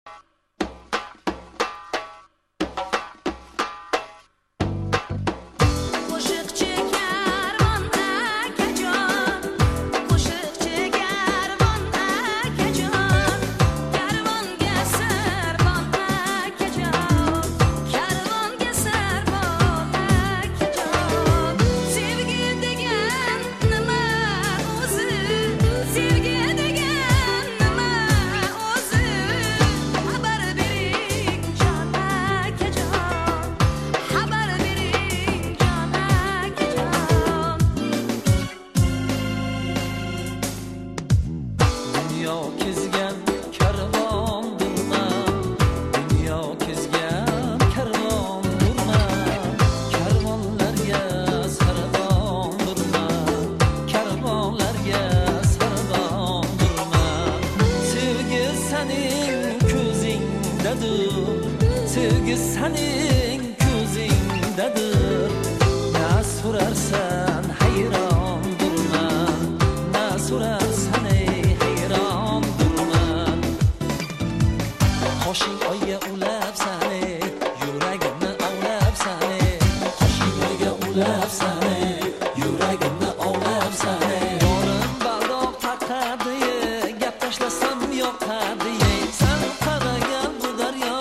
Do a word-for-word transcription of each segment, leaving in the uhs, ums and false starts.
Sevgi senin ko'zingdadir. Na so'rarsan hayron durman, na so'rarsan ey hayron durman. Qoshing oyga ulab sani, yuragimni ovlab sani. Qoshing oyga ulab sani, yuragimni ovlab sani. Yorim baldoq taqadi, gap tashlasam yoqadi. Sen qaragan bu daryo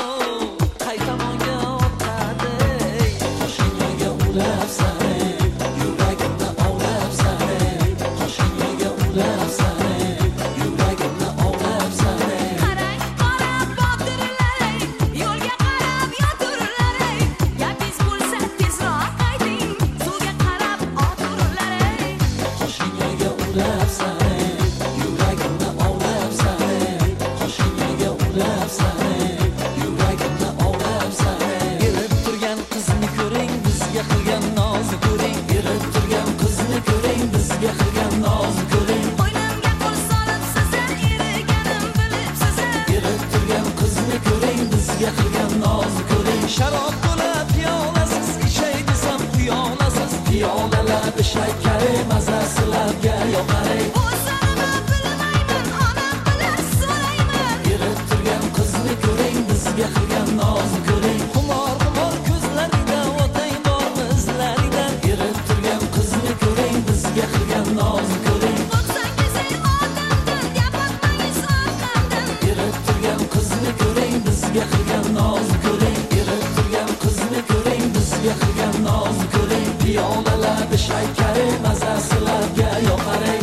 sharob to'la piyolasiz ichay desam piyolasiz. Piyolalar shakari mazasi labga yoqaray. O'zimni bilmayman, onam bilan so'rayman. Yurib turgan qizni ko'ring, bizga qilgan nozni ko'ring. Xumor xumor ko'zlarida o'tay bor izlarida. Yurib turgan qizni ko'ring, bizga qilgan nozni ko'ring. Qo'rqsangiz ey odamdan, gapirmangiz orqamdan. Yurib turgan qizni ko'ring, bizga qilgan nozni ko'ring. Qilgan nozni ko'ring. Piyolalar shakari mazasi labga yoqaray.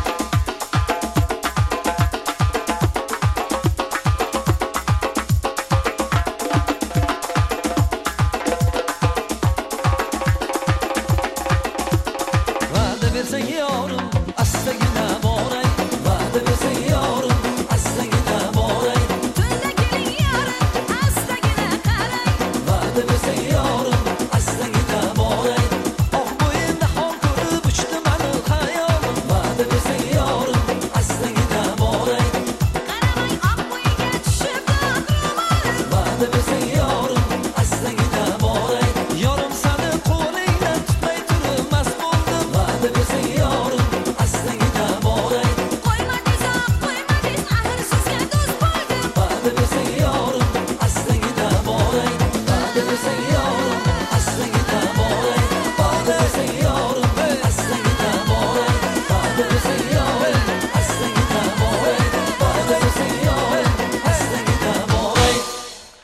Va'da bersang yorim, astagina boray. Va'da bersang yorim, astagina boray. Tunda keling yorim, astagina qarang. Va'da bersang yorim, Qaramay oq bo'yiga tushib do'q ro'molim. va'da